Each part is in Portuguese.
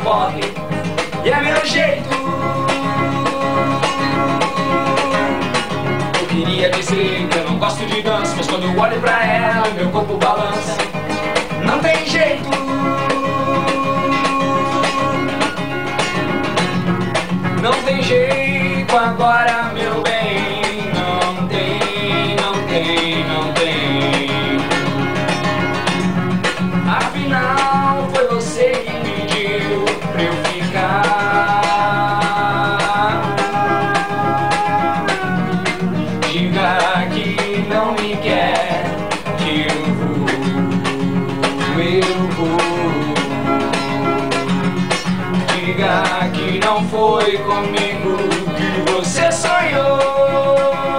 pop e é meu jeito. Eu queria dizer que eu não gosto de dança, mas quando eu olho pra ela, meu corpo balança. Não tem jeito. Não tem jeito agora, meu bem. Não tem, não tem, não tem. Afinal, foi você que pediu pra eu ficar. Diga que não me quer, que eu vou. Diga que não foi comigo que você sonhou.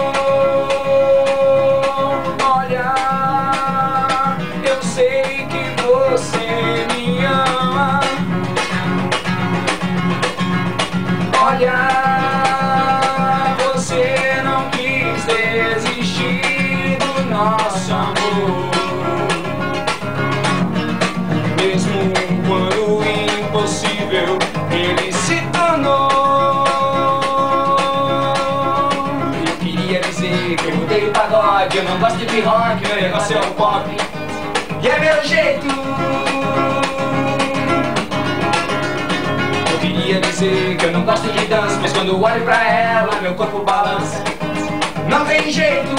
Olha, eu sei que você me ama. Olha, você não quis desistir do nosso amor. Mesmo quando impossível ele se tornou. Eu queria dizer que eu mudei o pagode, eu não gosto de rock, meu negócio é o pop e é meu jeito. Eu queria dizer que eu não gosto de dança, mas quando olho pra ela, meu corpo balança. Não tem jeito.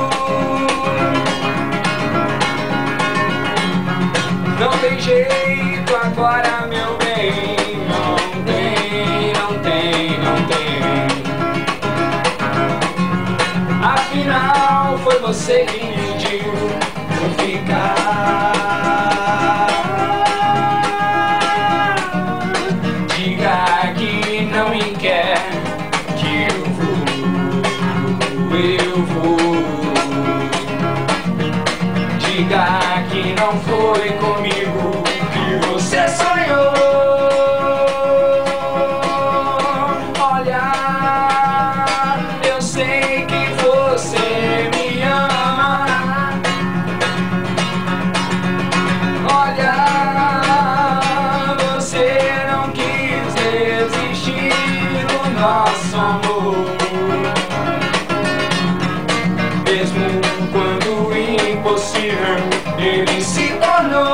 Não tem jeito agora, meu bem. Não tem, não tem, não tem. Afinal, foi você que pediu pra eu ficar. Diga que não me quer, que eu vou. Diga que não foi comigo que você sonhou. Olha, eu sei que você me ama. Olha, você não quis desistir do nosso amor. Mesmo quando impossível ele se tornou.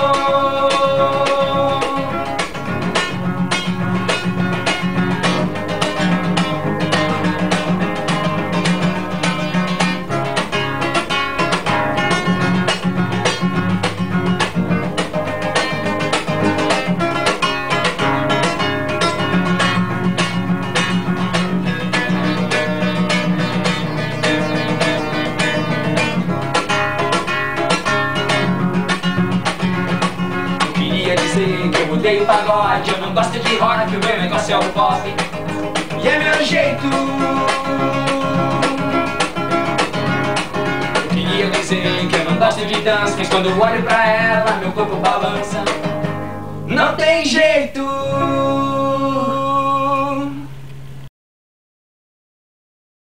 Que eu mudei o pagode, eu não gosto de rock, o meu negócio é o pop e é meu jeito. Eu queria dizer que eu não gosto de dança, mas quando eu olho pra ela, meu corpo balança. Não tem jeito.